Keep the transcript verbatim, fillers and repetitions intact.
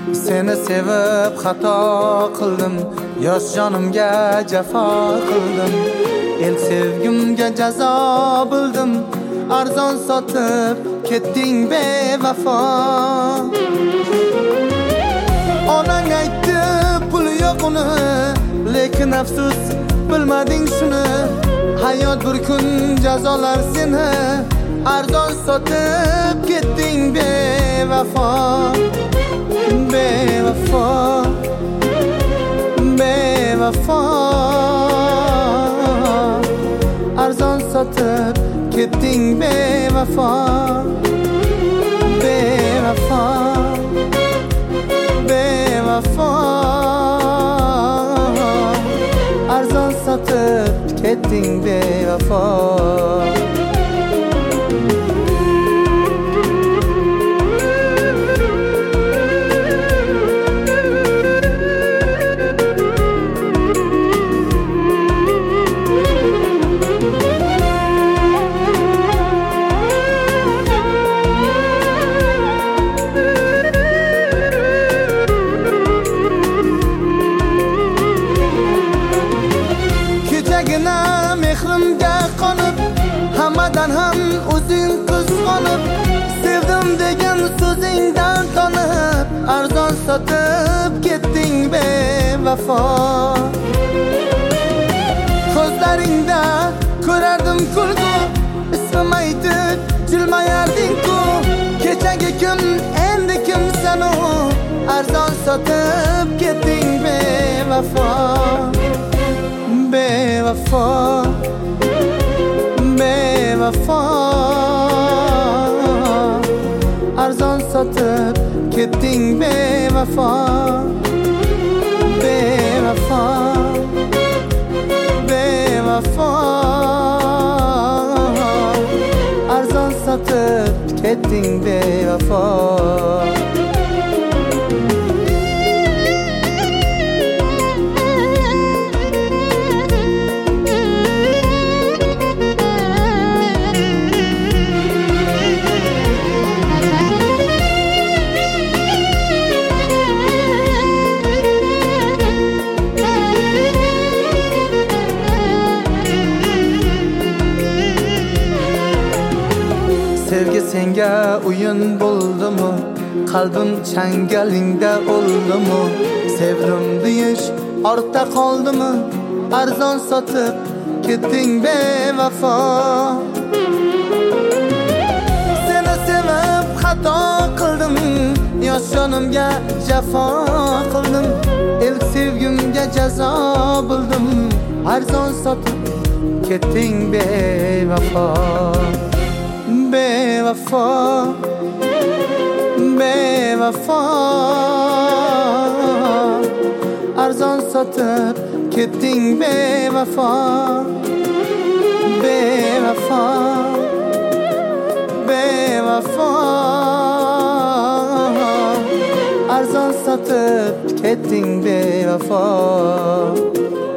Seni sevib xato qildim, yosh jonimga jafo qildim. El sevgimga jazo bildim, arzon sotib ketding bevafo. Onang aytdi pul yo'qini, lekin afsus bilmading shuni. Hayot bir kun jazolar seni, arzon sotib ketding bevafo. Bevafo, bevafo, arzon sotib ketding bevafo. Bevafo, bevafo, arzon sotib ketding bevafo. Mehrimga qonib, hammadan ham o'zing qizg'onib, sevdim degan so'zingdan tonib, arzon sotib ketding bevafo. Ko'zlaringda ko'rardim kulgu, ismim aytib jilmayarding-ku. Kechagi kim, endi kimsan u, arzon sotib ketding bevafo. Bevafo, bevafo, arzon sotib ketding bevafo. Bevafo, bevafo, arzon sotib ketding bevafo. Sevgi senga o'yin bo'ldimi? Qalbim changalingda o'ldimi? Sevdim deyish ortda qoldimi? Arzon sotib ketding bevafo. Seni sevib xato qildim, yosh jonimga jafo qildim. Ilk sevgimga jazo bildim, arzon sotib ketding bevafo. Bevafo, bevafo, arzon sotib ketding bevafo. Bevafo, bevafo, arzon sotib ketding bevafo.